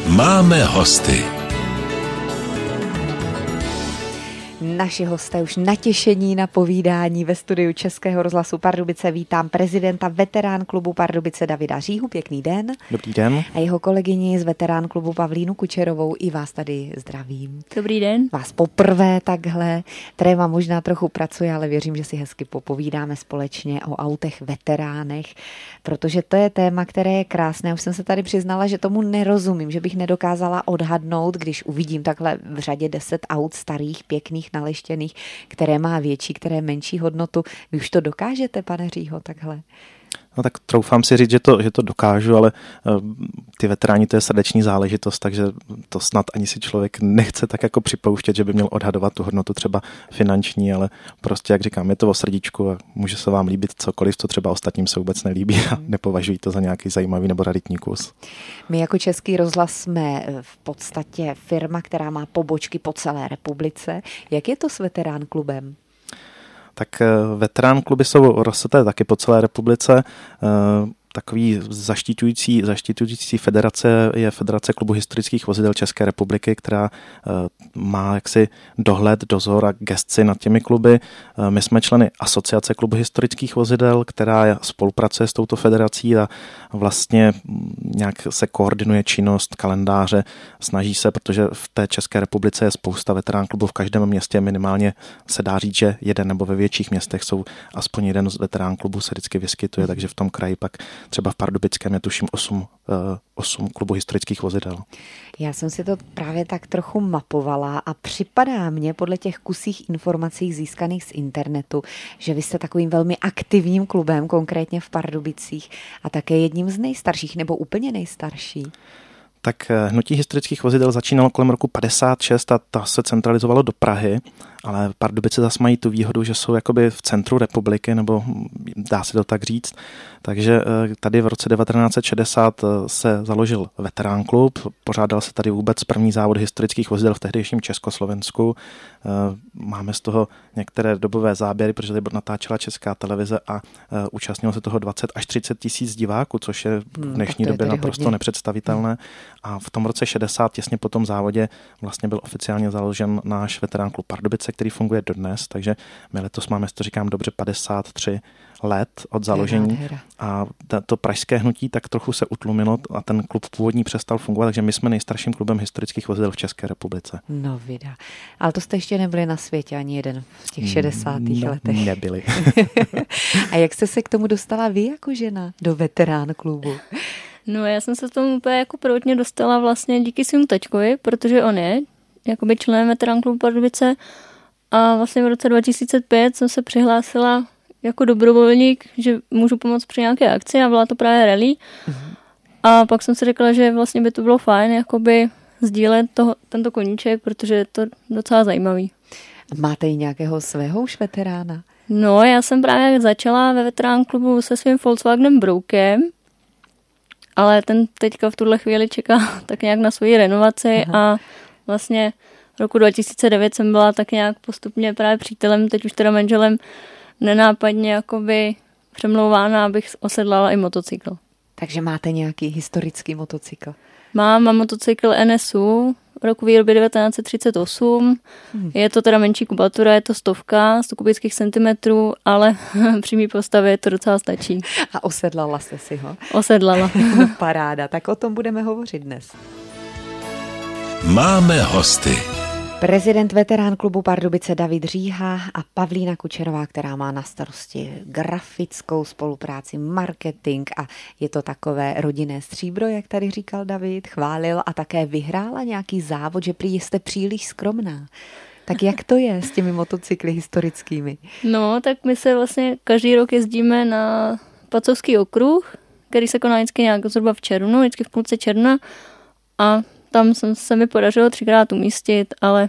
Máme hosty. Naši hosté už natěšení na povídání ve studiu Českého rozhlasu Pardubice. Vítám prezidenta veterán klubu Pardubice Davida Říhu. Pěkný den. Dobrý den. A jeho kolegyni z veterán klubu Pavlínu Kučerovou. I vás tady zdravím. Dobrý den. Vás poprvé takhle. Tréma možná trochu pracuje, ale věřím, že si hezky popovídáme společně o autech veteránech, protože to je téma, které je krásné. Už jsem se tady přiznala, že tomu nerozumím, že bych nedokázala odhadnout, když uvidím takhle v řadě 10 aut starých, pěkných, naleštěných, které má větší, které menší hodnotu. Vy už to dokážete, pane Řího, takhle? No tak troufám si říct, že to dokážu, ale ty veteráni, to je srdeční záležitost, takže to snad ani si člověk nechce tak jako připouštět, že by měl odhadovat tu hodnotu třeba finanční, ale prostě, jak říkám, je to o srdíčku a může se vám líbit cokoliv, co třeba ostatním se vůbec nelíbí a nepovažují to za nějaký zajímavý nebo raritní kus. My jako Český rozhlas jsme v podstatě firma, která má pobočky po celé republice. Jak je to s veterán klubem? Tak veterán kluby jsou rozseté taky po celé republice. Takový zaštiťující federace je Federace klubu historických vozidel České republiky, která má jaksi dohled, dozor a gesci nad těmi kluby. My jsme členy Asociace klubu historických vozidel, která spolupracuje s touto federací a vlastně nějak se koordinuje činnost, kalendáře, snaží se, protože v té České republice je spousta veterán klubů v každém městě, minimálně se dá říct, že jeden nebo ve větších městech jsou aspoň jeden z veterán klubů se vždycky vyskytuje, takže v tom kraji pak třeba v Pardubickém je tuším 8 klubů historických vozidel. Já jsem si to právě tak trochu mapovala a připadá mně podle těch kusích informací získaných z internetu, že vy jste takovým velmi aktivním klubem, konkrétně v Pardubicích a také jedním z nejstarších nebo úplně nejstarší. Tak hnutí historických vozidel začínalo kolem roku 56 a to se centralizovalo do Prahy, ale Pardubice zase mají tu výhodu, že jsou jakoby v centru republiky, nebo dá se to tak říct. Takže tady v roce 1960 se založil veterán klub, pořádal se tady vůbec první závod historických vozidel v tehdejším Československu. Máme z toho některé dobové záběry, protože tady natáčela Česká televize a účastnilo se toho 20 až 30 tisíc diváků, což je v dnešní době naprosto nepředstavitelné. A v tom roce 60, těsně po tom závodě, vlastně byl oficiálně založen náš veterán klub Pardubice, který funguje dodnes, takže my letos máme, to říkám dobře, 53 let od založení a to pražské hnutí tak trochu se utlumilo a ten klub původní přestal fungovat, takže my jsme nejstarším klubem historických vozidel v České republice. No vida. Ale to jste ještě nebyli na světě ani jeden v těch 60. letech. Nebyli. A jak jste se k tomu dostala vy jako žena do veterán klubu? No já jsem se k tomu úplně jako prvotně dostala vlastně díky svému taťkovi, protože on je jakoby členem veterán klubu Pardubice a vlastně v roce 2005 jsem se přihlásila jako dobrovolník, že můžu pomoct při nějaké akci a byla to právě rally. A pak jsem si řekla, že vlastně by to bylo fajn jakoby sdílet tento koníček, protože je to docela zajímavý. Máte i nějakého svého už veterána? No, já jsem právě začala ve veterán klubu se svým Volkswagenem Broukem, ale ten teďka v tuhle chvíli čeká tak nějak na svoji renovaci a vlastně roku 2009 jsem byla tak nějak postupně právě přítelem, teď už teda manželem, nenápadně jakoby přemlouvána, abych osedlala i motocykl. Takže máte nějaký historický motocykl? Mám motocykl NSU, roku výroby 1938. Je to teda menší kubatura, je to 100 kubických centimetrů, ale při mý postavě to docela stačí. A osedlala jste si ho? Osedlala. Paráda, tak o tom budeme hovořit dnes. Máme hosty. Prezident veterán klubu Pardubice David Říha a Pavlína Kučerová, která má na starosti grafickou spolupráci, marketing a je to takové rodinné stříbro, jak tady říkal David, chválil a také vyhrála nějaký závod, že prý jste příliš skromná. Tak jak to je s těmi motocykly historickými? No, tak my se vlastně každý rok jezdíme na Pacovský okruh, který se koná vždycky nějak zhruba v červnu, vždycky v půlce června a tam se mi podařilo 3krát umístit, ale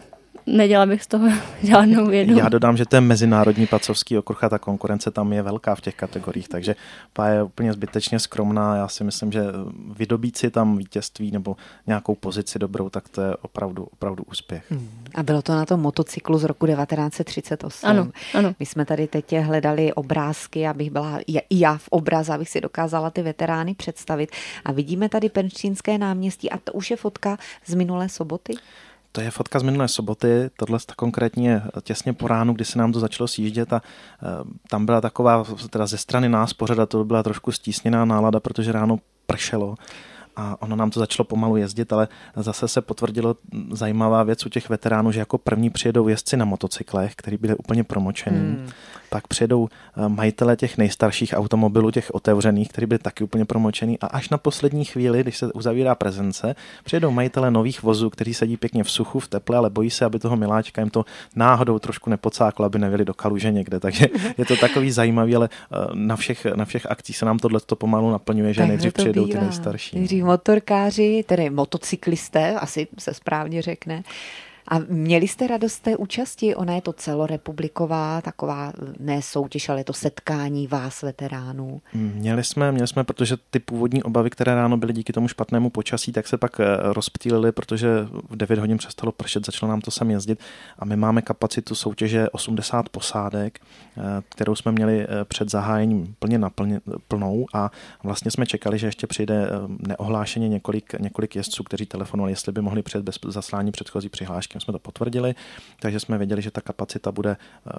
nedělala bych z toho žádnou vědu. Já dodám, že to je mezinárodní pacovský okruh a ta konkurence tam je velká v těch kategoriích, takže PA je úplně zbytečně skromná. Já si myslím, že vydobít si tam vítězství nebo nějakou pozici dobrou, tak to je opravdu úspěch. A bylo to na tom motocyklu z roku 1938. Ano. My jsme tady teď hledali obrázky, abych byla i já v obraze, abych si dokázala ty veterány představit. A vidíme tady Pernštínské náměstí a to už je fotka z minulé soboty? To je fotka z minulé soboty, tohle konkrétně těsně po ránu, kdy se nám to začalo sjíždět a tam byla taková, teda ze strany nás pořada, to byla trošku stísněná nálada, protože ráno pršelo a ono nám to začalo pomalu jezdit, ale zase se potvrdilo zajímavá věc u těch veteránů, že jako první přijedou jezdci na motocyklech, který byli úplně promočení. Pak přijedou majitele těch nejstarších automobilů, těch otevřených, který byli taky úplně promočený a až na poslední chvíli, když se uzavírá prezence, přijedou majitele nových vozů, kteří sedí pěkně v suchu, v teple, ale bojí se, aby toho miláčka jim to náhodou trošku nepocáklo, aby nevěli do kaluže někde. Takže je to takový zajímavý, ale na všech akcích se nám tohleto pomalu naplňuje, že nejdřív přijedou ty nejstarší. Nejdřív motorkáři, tedy motocyklisté, asi se správně řekne. A měli jste radost té účasti? Ona je to celorepubliková, taková ne soutěž, ale je to setkání vás, veteránů. Měli jsme, protože ty původní obavy, které ráno byly díky tomu špatnému počasí, tak se pak rozptýlily, protože v 9 hodin přestalo pršet, začalo nám to sem jezdit a my máme kapacitu soutěže 80 posádek, kterou jsme měli před zahájením plně plnou a vlastně jsme čekali, že ještě přijde neohlášeně několik jezdců, kteří telefonovali, jestli by mohli přijet bez zaslání předchozí přihlášky. Jsme to potvrdili, takže jsme věděli, že ta kapacita bude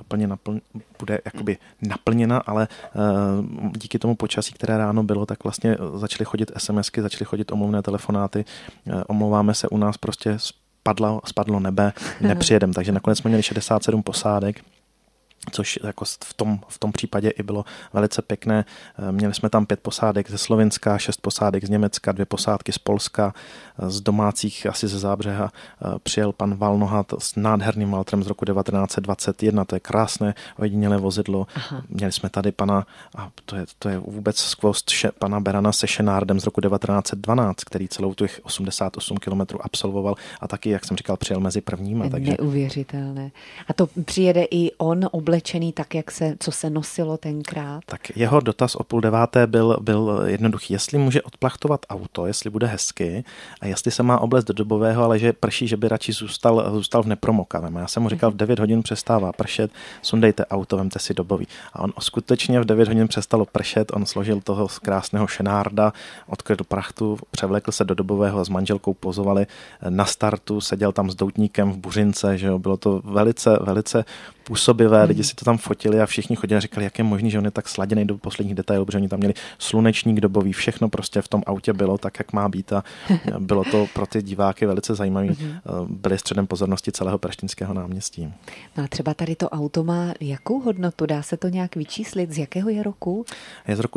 bude jakoby naplněna, ale díky tomu počasí, které ráno bylo, tak vlastně začaly chodit SMSky, začaly chodit omluvné telefonáty. Omlouváme se, u nás prostě spadlo nebe, nepřijedem, takže nakonec jsme měli 67 posádek, což jako v tom případě i bylo velice pěkné. Měli jsme tam 5 posádek ze Slovenska, 6 posádek z Německa, 2 posádky z Polska, z domácích asi ze Zábřeha přijel pan Valnohat s nádherným Valtrem z roku 1921, to je krásné ojedinělé vozidlo. Aha. Měli jsme tady pana, a to je vůbec skvost pana Berana se Šenárdem z roku 1912, který celou těch 88 kilometrů absolvoval a taky, jak jsem říkal, přijel mezi prvníma. Takže... Neuvěřitelné. A to přijede i on oblečený tak, co se nosilo tenkrát? Tak jeho dotaz o 8:30 byl jednoduchý. Jestli může odplachtovat auto, jestli bude hezky a jestli se má oblect do dobového, ale že prší, že by radši zůstal v nepromokavém. Já jsem mu říkal, v 9 hodin přestává pršet, sundejte auto, vemte si dobový. A on skutečně v 9 hodin přestalo pršet, on složil toho krásného Šenárda, odkryl prachtu, převlékl se do dobového a s manželkou pozovali na startu, seděl tam s doutníkem v buřince, že jo, bylo to velice, velice působivé, lidi si to tam fotili a všichni chodili a říkali, jak je možný, že on je tak sladěný do posledních detailů, protože oni tam měli slunečník dobový, všechno prostě v tom autě bylo tak, jak má být a bylo to pro ty diváky velice zajímavé. Byli středem pozornosti celého Pernštínského náměstí. No a třeba tady to auto má jakou hodnotu? Dá se to nějak vyčíslit? Z jakého je roku? Je z roku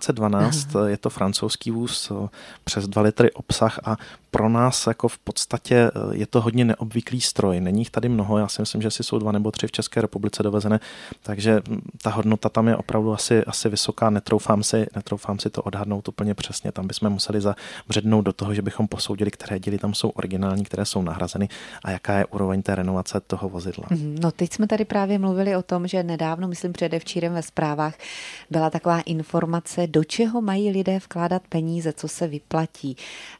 1912, je to francouzský vůz, přes 2 litry obsah a pro nás jako v podstatě je to hodně neobvyklý stroj. Není jich tady mnoho, já si myslím, že si jsou 2 nebo 3 v České republice dovezené, takže ta hodnota tam je opravdu asi vysoká, netroufám si to odhadnout úplně přesně, tam bychom museli zabřednout do toho, že bychom posoudili, které díly tam jsou originální, které jsou nahrazeny a jaká je úroveň té renovace toho vozidla. No teď jsme tady právě mluvili o tom, že nedávno, myslím předevčírem ve zprávách, byla taková informace, do čeho mají lidé vkládat peníze, co se vyplatí.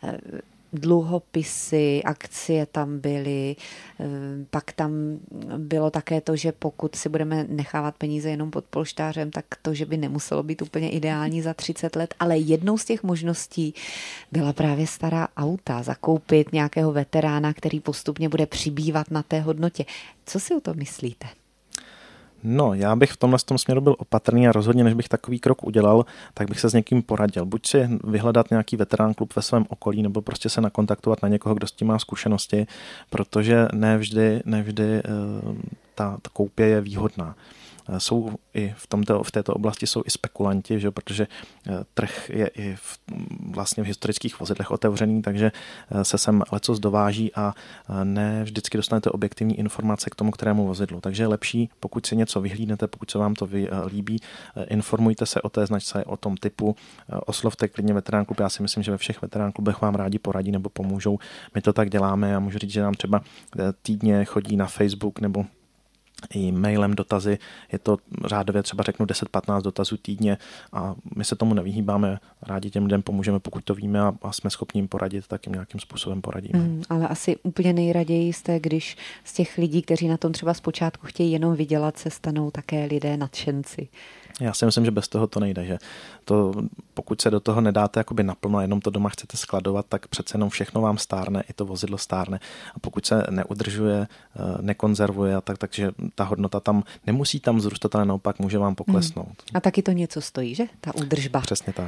Dluhopisy, akcie tam byly, pak tam bylo také to, že pokud si budeme nechávat peníze jenom pod polštářem, tak to, že by nemuselo být úplně ideální za 30 let, ale jednou z těch možností byla právě stará auta, zakoupit nějakého veterána, který postupně bude přibývat na té hodnotě. Co si o to myslíte? No, já bych v tomhle směru byl opatrný a rozhodně, než bych takový krok udělal, tak bych se s někým poradil. Buď si vyhledat nějaký veterán klub ve svém okolí, nebo prostě se nakontaktovat na někoho, kdo s tím má zkušenosti, protože nevždy ta koupě je výhodná. jsou i v této oblasti jsou i spekulanti, že? Protože trh je i vlastně v historických vozidlech otevřený, takže se sem lecos dováží a ne vždycky dostanete objektivní informace k tomu, kterému vozidlu. Takže je lepší, pokud si něco vyhlídnete, pokud se vám to líbí, informujte se o té značce, o tom typu, oslovte klidně Veterán klub. Já si myslím, že ve všech Veterán klubech vám rádi poradí nebo pomůžou. My to tak děláme a můžu říct, že nám třeba týdně chodí na Facebook nebo i mailem dotazy, je to řádově třeba řeknu 10-15 dotazů týdně a my se tomu nevyhýbáme, rádi těm lidem pomůžeme, pokud to víme a jsme schopni jim poradit, tak jim nějakým způsobem poradíme. Ale asi úplně nejraději jste, když z těch lidí, kteří na tom třeba zpočátku chtějí jenom vydělat, se stanou také lidé nadšenci. Já si myslím, že bez toho to nejde, že to, pokud se do toho nedáte jakoby naplno a jenom to doma chcete skladovat, tak přece jenom všechno vám stárne, i to vozidlo stárne. A pokud se neudržuje, nekonzervuje, takže ta hodnota tam nemusí tam vzrůstat, ale naopak může vám poklesnout. A taky to něco stojí, že? Ta údržba. Přesně tak.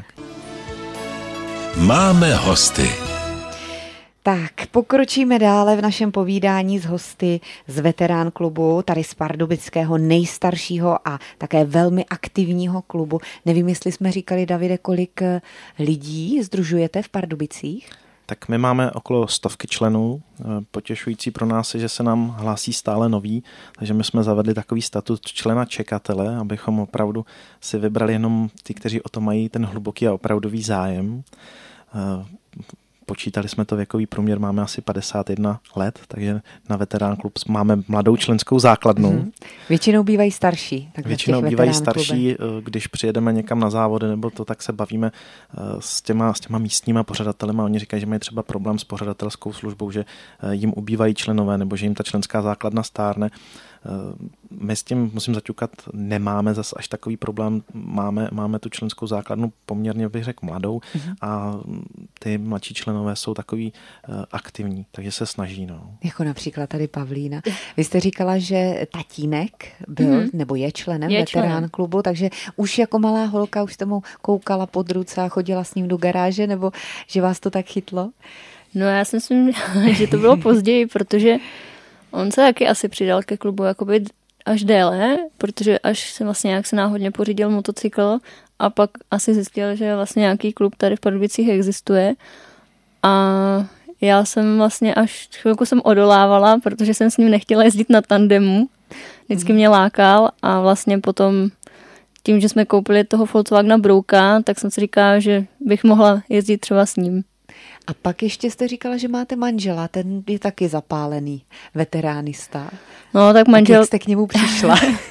Máme hosty. Tak, pokročíme dále v našem povídání s hosty z Veterán klubu, tady z pardubického nejstaršího a také velmi aktivního klubu. Nevím, jestli jsme říkali, Davide, kolik lidí sdružujete v Pardubicích? Tak my máme okolo 100 členů. Potěšující pro nás je, že se nám hlásí stále noví, takže my jsme zavedli takový statut člena čekatele, abychom opravdu si vybrali jenom ty, kteří o to mají ten hluboký a opravdový zájem. Počítali jsme to věkový průměr, máme asi 51 let, takže na Veterán klub máme mladou členskou základnu. Většinou bývají starší. Většinou bývají starší, když přijedeme někam na závody nebo to, tak se bavíme s těma místníma pořadatelema. Oni říkají, že mají třeba problém s pořadatelskou službou, že jim ubývají členové nebo že jim ta členská základna stárne. My s tím, musím zaťukat, nemáme zas až takový problém. Máme tu členskou základnu poměrně, bych řekl, mladou a ty mladší členové jsou takový aktivní, takže se snaží. No. Jako například tady Pavlína. Vy jste říkala, že tatínek byl nebo je členem Veterán klubu, takže už jako malá holka už jste mu koukala pod ruce a chodila s ním do garáže, nebo že vás to tak chytlo? No já si myslím, že to bylo později, protože on se taky asi přidal ke klubu jakoby až déle, protože až se vlastně nějak se náhodně pořídil motocykl a pak asi zjistil, že vlastně nějaký klub tady v Pardubicích existuje a já jsem vlastně až chvilku jsem odolávala, protože jsem s ním nechtěla jezdit na tandemu, vždycky mě lákal a vlastně potom tím, že jsme koupili toho Volkswagena Brouka, tak jsem si říkala, že bych mohla jezdit třeba s ním. A pak ještě jste říkala, že máte manžela, ten je taky zapálený veteránista. No, tak manžel... Jak jste k němu přišla?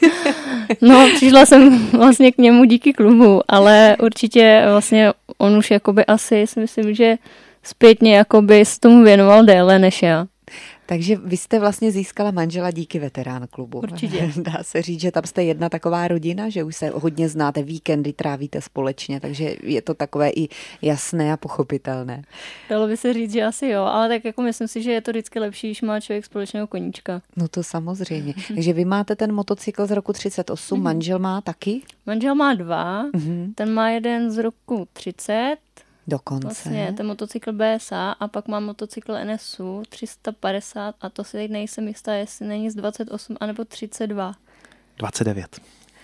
No, přišla jsem vlastně k němu díky klubu, ale určitě vlastně on už jakoby asi si myslím, že zpětně jakoby s tomu věnoval déle než já. Takže vy jste vlastně získala manžela díky Veterán klubu. Určitě. Dá se říct, že tam jste jedna taková rodina, že už se hodně znáte, víkendy trávíte společně, takže je to takové i jasné a pochopitelné. Dalo by se říct, že asi jo, ale tak jako myslím si, že je to vždycky lepší, když má člověk společného koníčka. No to samozřejmě. Takže vy máte ten motocykl z roku 38, manžel má taky? Manžel má 2, ten má jeden z roku 30, dokonce. Vlastně ten motocykl BSA a pak mám motocykl NSU 350 a to si teď nejsem jistá, jestli není z 28 anebo 32. 29.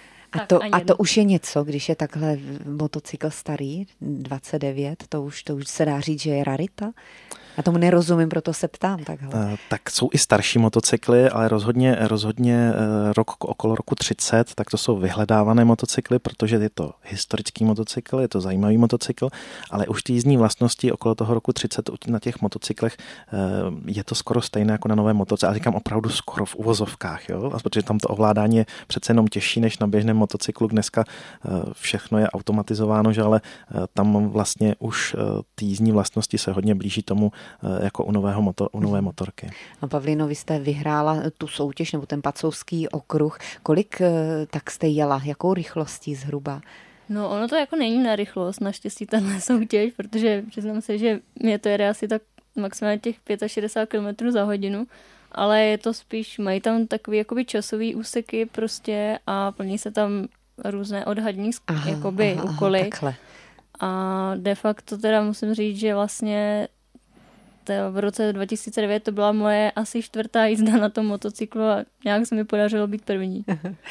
A to už je něco, když je takhle motocykl starý, 29, to už se dá říct, že je rarita? Já tomu nerozumím, proto se ptám takhle. Tak jsou i starší motocykly, ale rozhodně okolo roku 30, tak to jsou vyhledávané motocykly, protože je to historický motocykl, je to zajímavý motocykl, ale už ty jízdní vlastnosti okolo toho roku 30 na těch motocyklech je to skoro stejné jako na nové motocykle. Já říkám opravdu skoro v uvozovkách, jo? A protože tam to ovládání je přece jenom těžší než na běžném motocyklu. Dneska všechno je automatizováno, že ale tam vlastně už ty jízdní vlastnosti se hodně blíží tomu, jako u nové motorky. No Pavlíno, vy jste vyhrála tu soutěž nebo ten Pacovský okruh. Kolik tak jste jela? Jakou rychlostí zhruba? No ono to jako není na rychlost, naštěstí tenhle soutěž, protože přiznám se, že mě to jede asi tak maximálně těch 65 km za hodinu, ale je to spíš, mají tam takový jakoby časový úseky prostě a plní se tam různé odhadní úkoly. Takhle. A de facto teda musím říct, že vlastně v roce 2009 to byla moje asi 4. jízda na tom motocyklu a nějak se mi podařilo být první.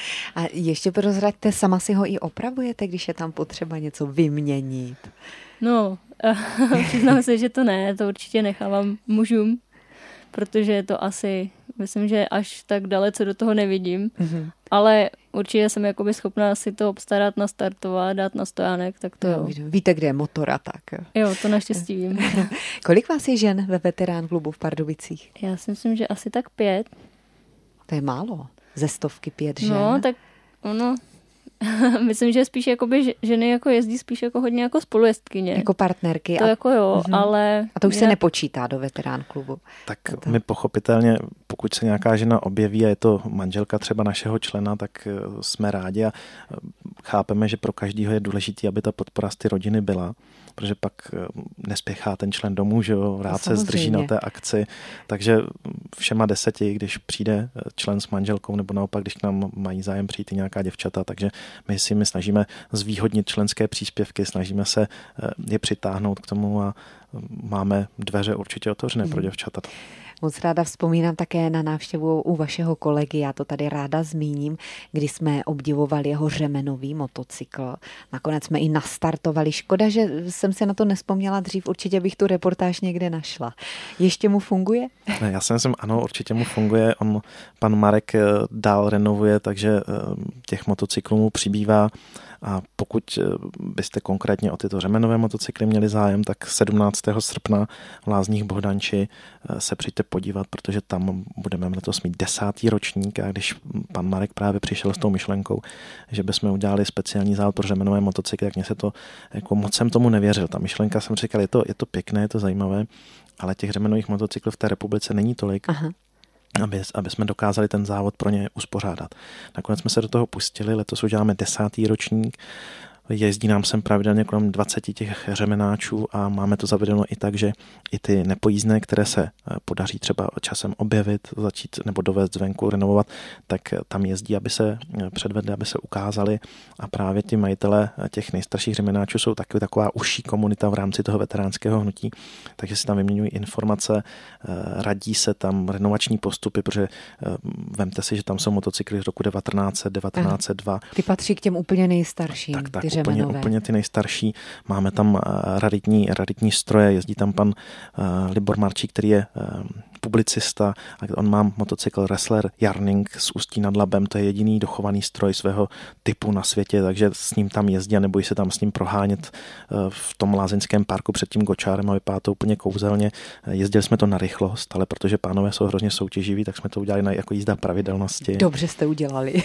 A ještě prozraďte, sama si ho i opravujete, když je tam potřeba něco vyměnit? No, přiznám se, že to ne, to určitě nechávám mužům, protože to asi, myslím, že až tak dalece do toho nevidím, ale určitě jsem jakoby schopná si to obstarat, nastartovat, dát na stojánek, tak to jo. Víte, kde je motor a tak. Jo, to naštěstí vím. Kolik vás je žen ve veterán klubu v Pardubicích? Já si myslím, že asi tak 5. To je málo. Ze 100 5 žen. No, tak ono... Myslím, že spíš jakoby ženy jako jezdí spíš jako hodně jako spolujezdkyně. Jako partnerky. To jako jo, ale... A to už se nepočítá do veterán klubu. Tak my pochopitelně, pokud se nějaká žena objeví a je to manželka třeba našeho člena, tak jsme rádi a chápeme, že pro každého je důležité, aby ta podpora z ty rodiny byla, protože pak nespěchá ten člen domů, že jo, rád se zdrží na té akci. Takže všema 10, když přijde člen s manželkou, nebo naopak, když k nám mají zájem přijít i nějaká děvčata, takže my snažíme zvýhodnit členské příspěvky, snažíme se je přitáhnout k tomu a máme dveře určitě otevřené pro děvčata. Moc ráda vzpomínám také na návštěvu u vašeho kolegy, já to tady ráda zmíním, kdy jsme obdivovali jeho řemenový motocykl. Nakonec jsme i nastartovali. Škoda, že jsem si na to nespomněla dřív, určitě bych tu reportáž někde našla. Ještě mu funguje? Ne, já si myslím, ano, určitě mu funguje. Pan Marek dál renovuje, takže těch motocyklů mu přibývá. A pokud byste konkrétně o tyto řemenové motocykly měli zájem, tak 17. srpna v Lázních Bohdanči se přijďte podívat, protože tam budeme letos mít 10. ročník a když pan Marek právě přišel s tou myšlenkou, že bychom udělali speciální závod pro řemenové motocykly, tak mě se to, jako moc jsem tomu nevěřil. Ta myšlenka, jsem říkal, je to pěkné, je to zajímavé, ale těch řemenových motocyklů v té republice není tolik. Aha. Aby jsme dokázali ten závod pro ně uspořádat. Nakonec jsme se do toho pustili, letos uděláme 10. ročník, jezdí nám sem pravidelně kolem 20 těch řemenáčů a máme to zavedeno i tak, že i ty nepojízdné, které se podaří třeba časem objevit, začít nebo dovést zvenku, renovovat, tak tam jezdí, aby se předvedli, aby se ukázali a právě ti majitelé těch nejstarších řemenáčů jsou taky taková užší komunita v rámci toho veteránského hnutí, takže si tam vyměňují informace, radí se tam renovační postupy, protože vemte si, že tam jsou motocykly z roku 1902. Ty patří k těm úplně nejstarším. Tak úplně ty nejstarší. Máme tam raritní stroje, jezdí tam pan Libor Marčík, který je publicista a on má motocykl Ressler Jarning z Ústí nad Labem, to je jediný dochovaný stroj svého typu na světě, takže s ním tam jezdí a nebojí se tam s ním prohánět v tom lázeňském parku před tím Gočárem a vypadá to úplně kouzelně. Jezdili jsme to na rychlost, ale protože pánové jsou hrozně soutěživí, tak jsme to udělali jako jízda pravidelnosti. Dobře jste udělali.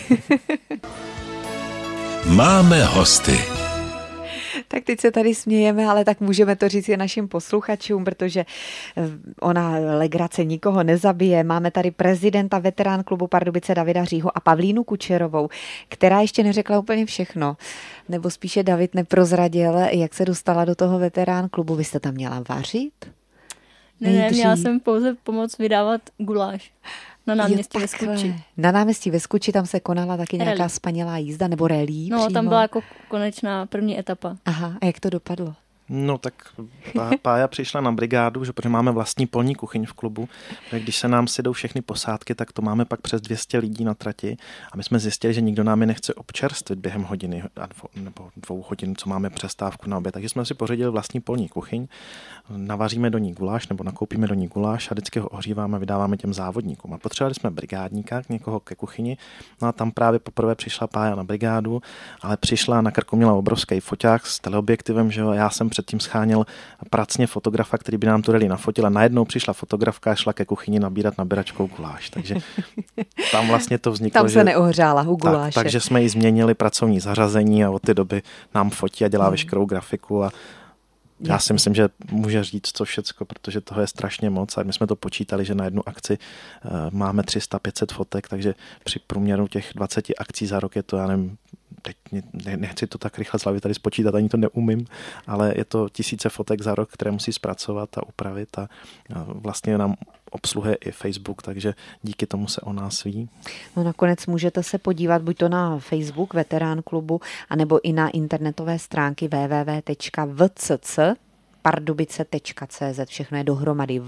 Máme hosty. Tak teď se tady smějeme, ale tak můžeme to říct i našim posluchačům, protože ona legrace nikoho nezabije. Máme tady prezidenta veterán klubu Pardubice Davida Řího a Pavlínu Kučerovou, která ještě neřekla úplně všechno. Nebo spíše David neprozradil, jak se dostala do toho veterán klubu. Vy jste tam měla vařit? Ne, měla jsem pouze pomoct vydávat guláš. Na náměstí ve Skuči. Na náměstí ve Skuči tam se konala taky nějaká spanělá jízda nebo rally. No, tam byla jako konečná první etapa. Aha, a jak to dopadlo? No tak Pája přišla na brigádu, že protože máme vlastní polní kuchyň v klubu, tak když se nám sjedou všechny posádky, tak to máme pak přes 200 lidí na trati a my jsme zjistili, že nikdo nám je nechce občerstvit během hodiny nebo 2 hodin, co máme přestávku na oběd, takže jsme si pořídili vlastní polní kuchyň, navaříme do ní guláš nebo nakoupíme do ní guláš a vždycky ho ohříváme a vydáváme těm závodníkům. A potřebovali jsme brigádníka, někoho ke kuchyni, no a tam právě poprvé přišla Pája na brigádu, ale přišla na krku, měla obrovský foťák s teleobjektivem, že jo, já jsem předtím scháněl pracně fotografa, který by nám tu rally nafotil a najednou přišla fotografka a šla ke kuchyni nabírat nabíračkou guláš. Takže tam vlastně to vzniklo. Tam se neohřála u guláše. Takže jsme jí změnili pracovní zařazení a od té doby nám fotí a dělá veškerou grafiku a já si myslím, že může říct to všecko, protože toho je strašně moc a my jsme to počítali, že na jednu akci máme 300-500 fotek, takže při průměru těch 20 akcí za rok je to, já nevím, teď nechci to tak rychle z hlavy tady spočítat, ani to neumím, ale je to tisíce fotek za rok, které musí zpracovat a upravit a vlastně nám obsluhuje i Facebook, takže díky tomu se o nás ví. No nakonec můžete se podívat buď to na Facebook Veterán klubu, anebo i na internetové stránky www.vcc pardubice.cz, všechno je dohromady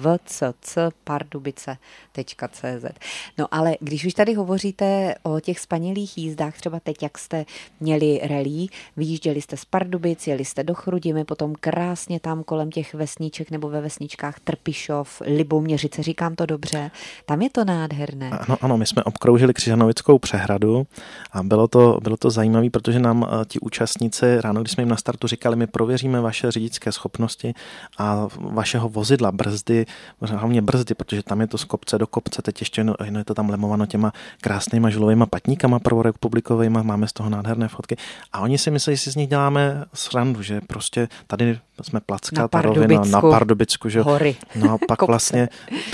www.pardubice.cz. No ale když už tady hovoříte o těch spanilých jízdách, třeba teď, jak jste měli rally, vyjížděli jste z Pardubic, jeli jste do Chrudimi, potom krásně tam kolem těch vesniček nebo ve vesničkách Trpišov, Liboměřice, říkám to dobře, tam je to nádherné. Ano, my jsme obkroužili Křižanovickou přehradu a bylo to zajímavé, protože nám ti účastníci ráno, když jsme jim na startu říkali, my prověříme vaše řidičské schopnosti a vašeho vozidla, brzdy, hlavně brzdy, protože tam je to z kopce do kopce, teď ještě je to tam lemováno těma krásnýma žulovýma patníkama prvorepublikovejma, máme z toho nádherné fotky a oni si myslí, že si z nich děláme srandu, že prostě tady jsme placká ta rovina na Pardubicku, že hory. No a pak vlastně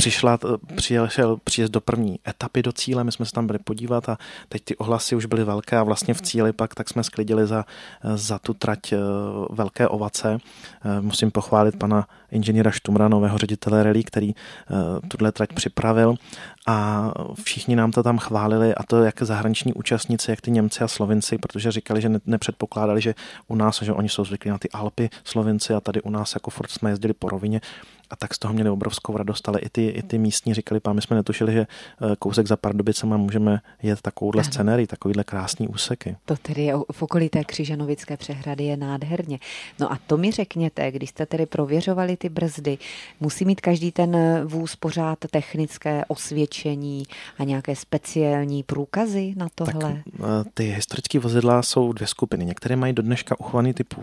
přijel příjezd do první etapy do cíle, my jsme se tam byli podívat a teď ty ohlasy už byly velké a vlastně v cíli pak tak jsme sklidili za tu trať velké ovace. Musím pochválit pana inženýra Štumra, nového ředitele rally, který tuhle trať připravil a všichni nám to tam chválili a to jak zahraniční účastníci, jak ty Němci a Slovinci, protože říkali, že nepředpokládali, že u nás, že oni jsou zvyklí na ty Alpy Slovinci a tady u nás jako furt jsme jezdili po rovině a tak z toho měli obrovskou radost, ale i ty místní říkali, my jsme netušili, že kousek za Pardubicema můžeme jet takovouhle scenérii, takovýhle krásný úseky. To tedy je v okolí té Křižanovické přehrady je nádherně. No a to mi řekněte, když jste tedy prověřovali ty brzdy, musí mít každý ten vůz pořád technické osvědčení a nějaké speciální průkazy na tohle? Tak, ty historické vozidla jsou dvě skupiny. Některé mají do dneška uchovaný ty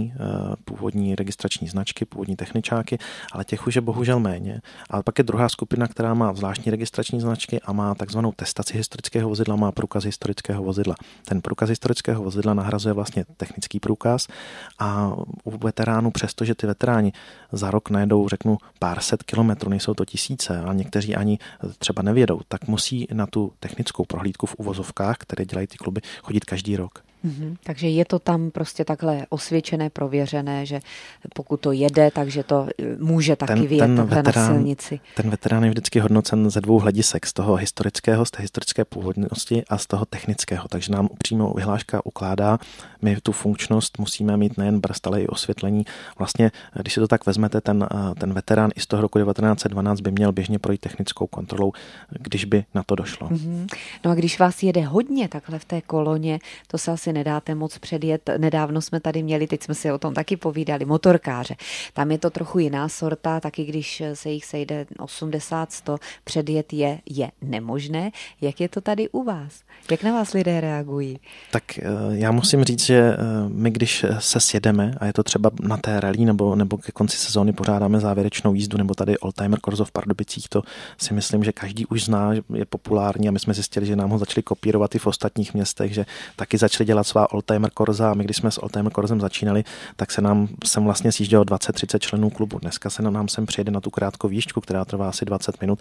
původní registrační značky, původní techničáky, ale těch už je bohužel méně. Ale pak je druhá skupina, která má zvláštní registrační značky a má takzvanou testaci historického vozidla, má průkaz historického vozidla. Ten průkaz historického vozidla nahrazuje vlastně technický průkaz a u veteránů, přestože ty veteráni za rok najedou, řeknu, pár set kilometrů, nejsou to tisíce a někteří ani třeba nevědou, tak musí na tu technickou prohlídku v uvozovkách, které dělají ty kluby, chodit každý rok. Takže je to tam prostě takhle osvědčené, prověřené, že pokud to jede, takže to může taky vyjet takhle na silnici. Ten veterán je vždycky hodnocen ze dvou hledisek, z toho historického, z té historické původnosti a z toho technického. Takže nám přímo vyhláška ukládá, my tu funkčnost musíme mít nejen brzd, ale i osvětlení. Vlastně, když si to tak vezmete, ten veterán i z toho roku 1912 by měl běžně projít technickou kontrolou, když by na to došlo. No a když vás jede hodně takhle v té koloně, to se asi nedáte moc předjet. Nedávno jsme tady měli, teď jsme si o tom taky povídali, motorkáře. Tam je to trochu jiná sorta, taky když se jich sejde 80-100, předjet je nemožné. Jak je to tady u vás? Jak na vás lidé reagují? Tak já musím říct, že my když se sjedeme a je to třeba na té rally nebo ke konci sezóny pořádáme závěrečnou jízdu nebo tady Oldtimer Corso v Pardubicích, to si myslím, že každý už zná, je populární a my jsme zjistili, že nám ho začali kopírovat i v ostatních městech, že taky začali dělat svá Oldtimer Corsa a my když jsme s Oldtimer Corsem začínali, tak se nám sem vlastně sjíždělo 20-30 členů klubu. Dneska se nám sem přijede na tu krátkou výšku, která trvá asi 20 minut,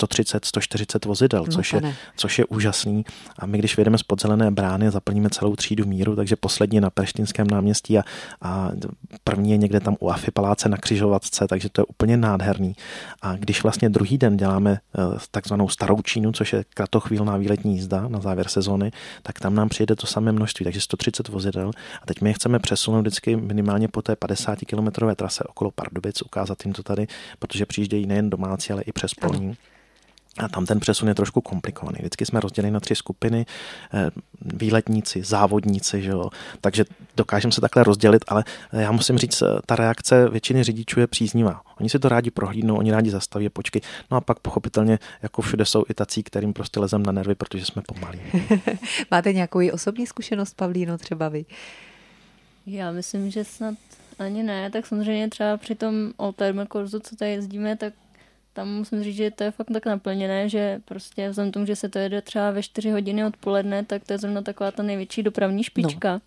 130-140 vozidel, což je úžasný. A my když vyjedeme z Podzelené brány a zaplníme celou třídu míru, takže poslední na Perštinském náměstí a první je někde tam u Afy paláce na křižovatce, takže to je úplně nádherný. A když vlastně druhý den děláme takzvanou starou Čínu, což je kratochvílná výletní jízda na závěr sezóny, tak tam nám přijede to samé množství, takže 130 vozidel. A teď my je chceme přesunout vždycky minimálně po té 50-kilometrové trase okolo Pardubic, ukázat jim to tady, protože přijíždějí nejen domácí, ale i přes polní. A tam ten přesun je trošku komplikovaný. Vždycky jsme rozděleni na 3 skupiny, výletníci, závodníci, že jo? Takže dokážeme se takhle rozdělit, ale já musím říct, ta reakce většiny řidičů je příznivá. Oni si to rádi prohlídnou, oni rádi zastaví počky, no a pak pochopitelně, jako všude jsou i tací, kterým prostě lezem na nervy, protože jsme pomalí. Máte nějakou osobní zkušenost, Pavlíno, třeba vy? Já myslím, že snad ani ne, tak samozřejmě třeba při tom Oldtimer Corsu, co tady jezdíme, tak tam musím říct, že to je fakt tak naplněné, že prostě vzhledem tomu, že se to jede třeba ve 4 hodiny odpoledne, tak to je zrovna taková ta největší dopravní špička. No.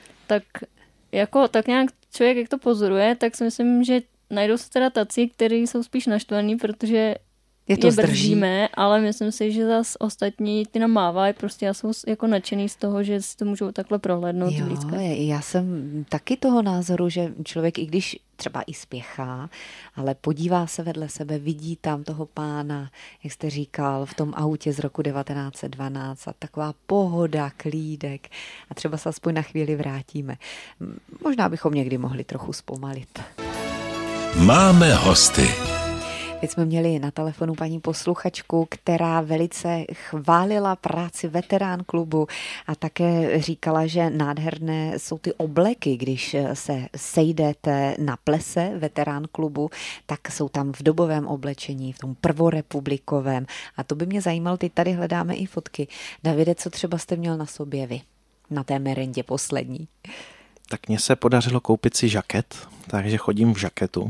Tak nějak člověk, jak to pozoruje, tak si myslím, že najdou se teda tací, kteří jsou spíš naštvaní, protože je brzdíme, ale myslím si, že zase ostatní ty namávají prostě a jsou jako nadšený z toho, že si to můžou takhle prohlédnout. Jo, já jsem taky toho názoru, že člověk, i když třeba i spěchá, ale podívá se vedle sebe, vidí tam toho pána, jak jste říkal, v tom autě z roku 1912 a taková pohoda, klídek a třeba se aspoň na chvíli vrátíme. Možná bychom někdy mohli trochu zpomalit. Máme hosty. Teď jsme měli na telefonu paní posluchačku, která velice chválila práci veterán klubu a také říkala, že nádherné jsou ty obleky, když se sejdete na plese veterán klubu, tak jsou tam v dobovém oblečení, v tom prvorepublikovém. A to by mě zajímalo, teď tady hledáme i fotky. Davide, co třeba jste měl na sobě vy, na té merendě poslední? Tak mně se podařilo koupit si žaket, takže chodím v žaketu.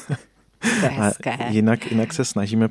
Jinak se snažíme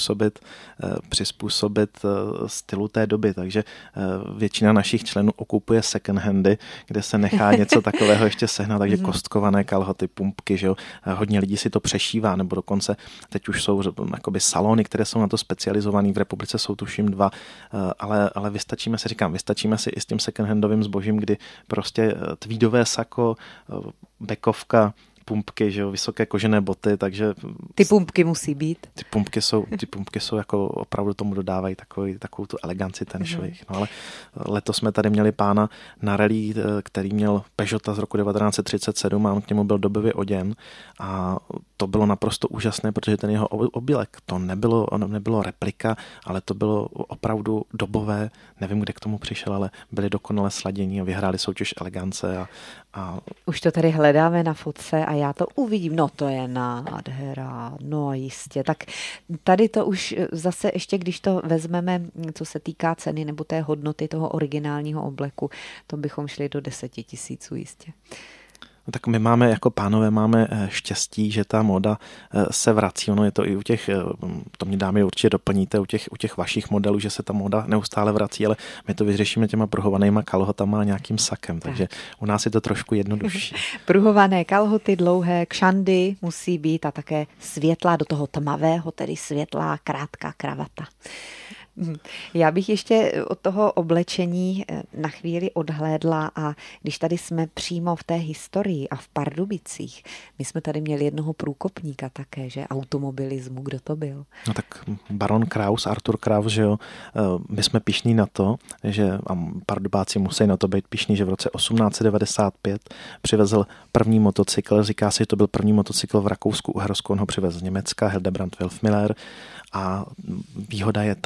přizpůsobit stylu té doby, takže většina našich členů okupuje second handy, kde se nechá něco takového ještě sehnat, takže kostkované kalhoty, pumpky, že jo. Hodně lidí si to přešívá, nebo dokonce teď už jsou jakoby salony, které jsou na to specializované, v republice jsou tuším 2, ale vystačíme si i s tím second handovým zbožím, kdy prostě tweedové sako, bekovka, pumpky, že jo, vysoké kožené boty, takže... Ty pumpky musí být. Ty pumpky jsou jako opravdu tomu dodávají takovou tu eleganci ten švih. No ale letos jsme tady měli pána na rally, který měl Peugeota z roku 1937 a k němu byl dobově oděn a to bylo naprosto úžasné, protože ten jeho obilek, to nebylo replika, ale to bylo opravdu dobové, nevím, kde k tomu přišel, ale byli dokonale sladění a vyhráli soutěž elegance a... Už to tady hledáme na fotce a já to uvidím, no to je nádhera, no jistě. Tak tady to už zase ještě, když to vezmeme, co se týká ceny nebo té hodnoty toho originálního obleku, to bychom šli do 10 000 jistě. No tak my máme, jako pánové, máme štěstí, že ta móda se vrací. Ono je to i u těch, to mě dámy určitě doplníte, u těch vašich modelů, že se ta móda neustále vrací, ale my to vyřešíme těma pruhovanýma kalhotama a nějakým sakem, takže u nás je to trošku jednodušší. Pruhované kalhoty, dlouhé kšandy musí být a také světlá do toho tmavého, tedy světlá krátká kravata. Já bych ještě od toho oblečení na chvíli odhlédla a když tady jsme přímo v té historii a v Pardubicích, my jsme tady měli jednoho průkopníka také, že automobilismu, kdo to byl? No tak baron Kraus, Artur Kraus, že jo, my jsme pyšní na to, že a Pardubáci musí na to být pyšní, že v roce 1895 přivezl první motocykl, říká se, že to byl první motocykl v Rakousku-Uhersku, on ho přivezl z Německa, Hildebrand Wilfmiller. A výhoda je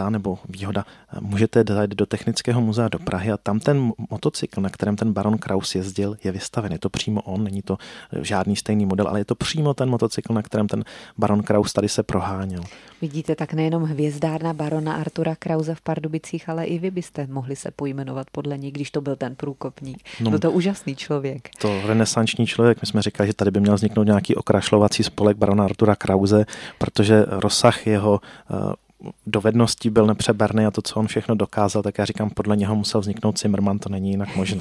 můžete jít do Technického muzea do Prahy a tam ten motocykl, na kterém ten baron Kraus jezdil, je vystaven. Je to přímo on, není to žádný stejný model, ale je to přímo ten motocykl, na kterém ten baron Kraus tady se proháněl. Vidíte, tak nejenom hvězdárna barona Artura Krause v Pardubicích, ale i vy byste mohli se pojmenovat podle něj, když to byl ten průkopník. Byl to úžasný člověk. To renesanční člověk, my jsme říkali, že tady by měl vzniknout nějaký okrašlovací spolek barona Artura Krause, protože rozsah jeho dovedností byl nepřeberný a to, co on všechno dokázal, tak já říkám, podle něho musel vzniknout Zimmermann, to není jinak možné.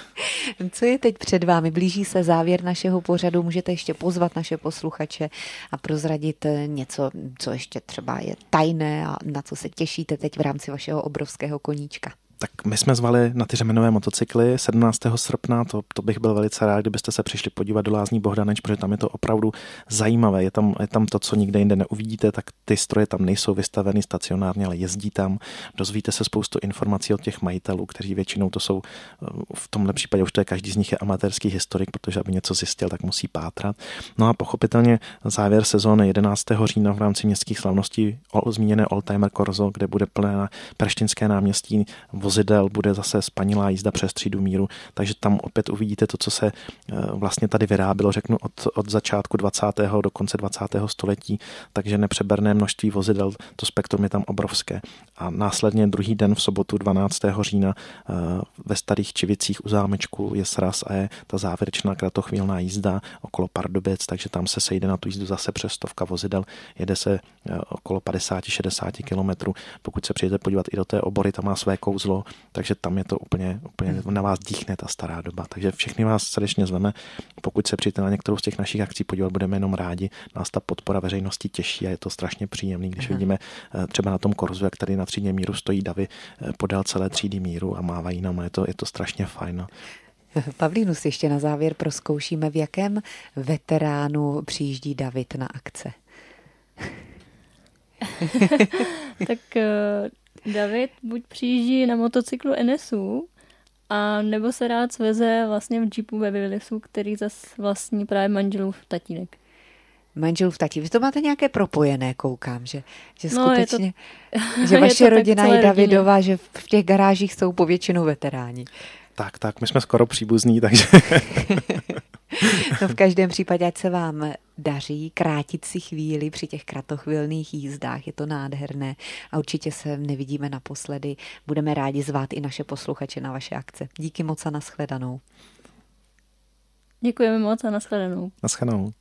Co je teď před vámi? Blíží se závěr našeho pořadu, můžete ještě pozvat naše posluchače a prozradit něco, co ještě třeba je tajné a na co se těšíte teď v rámci vašeho obrovského koníčka. Tak my jsme zvali na ty řemenové motocykly 17. srpna, to bych byl velice rád, kdybyste se přišli podívat do Lázní Bohdaneč, protože tam je to opravdu zajímavé, je tam to, co nikde jinde neuvidíte, tak ty stroje tam nejsou vystaveny stacionárně, ale jezdí tam, dozvíte se spoustu informací od těch majitelů, kteří většinou to jsou, v tomhle případě už to je každý z nich je amatérský historik, protože aby něco zjistil, tak musí pátrat. No a pochopitelně závěr sezóny 11. října v rámci městských slavností zmíněné Oldtimer Corso, kde bude plné Perštinské náměstí vozidel, bude zase spanilá jízda přes třídu míru, takže tam opět uvidíte to, co se vlastně tady vyrábělo, řeknu, od začátku 20. do konce 20. století, takže nepřeberné množství vozidel, to spektrum je tam obrovské. A následně druhý den v sobotu 12. října ve Starých Čivicích u zámečku je sraz a je ta závěrečná kratochvílná jízda okolo Pardubic, takže tam se sejde na tu jízdu zase přes 100 vozidel, jede se okolo 50-60 kilometrů. Pokud se přijete podívat i do té Obory, tam má své kouzlo, takže tam je to úplně na vás dýchne ta stará doba. Takže všechny vás srdečně zveme. Pokud se přijete na některou z těch našich akcí podívat, budeme jenom rádi. Nás ta podpora veřejnosti těší a je to strašně příjemný, když vidíme třeba na tom Korzu, jak tady na třídě míru stojí davy podél celé třídy míru a mávají nám. Je to strašně fajn. Pavlínu si ještě na závěr prozkoušíme, v jakém veteránu přijíždí David na akce. Tak David buď přijíždí na motocyklu NSU, a nebo se rád sveze vlastně v Jeepu ve Willisu, který zas vlastní právě manželův tatínek. manželův tati. Vy to máte nějaké propojené, koukám, že No, skutečně, že vaše je to rodina tak je celé Davidova, že v těch garážích jsou povětšinou veteráni. Tak, my jsme skoro příbuzní, takže... No v každém případě, ať se vám daří krátit si chvíli při těch kratochvilných jízdách, je to nádherné a určitě se nevidíme naposledy. Budeme rádi zvát i naše posluchače na vaše akce. Díky moc a nashledanou. Děkujeme moc a nashledanou. Naschledanou.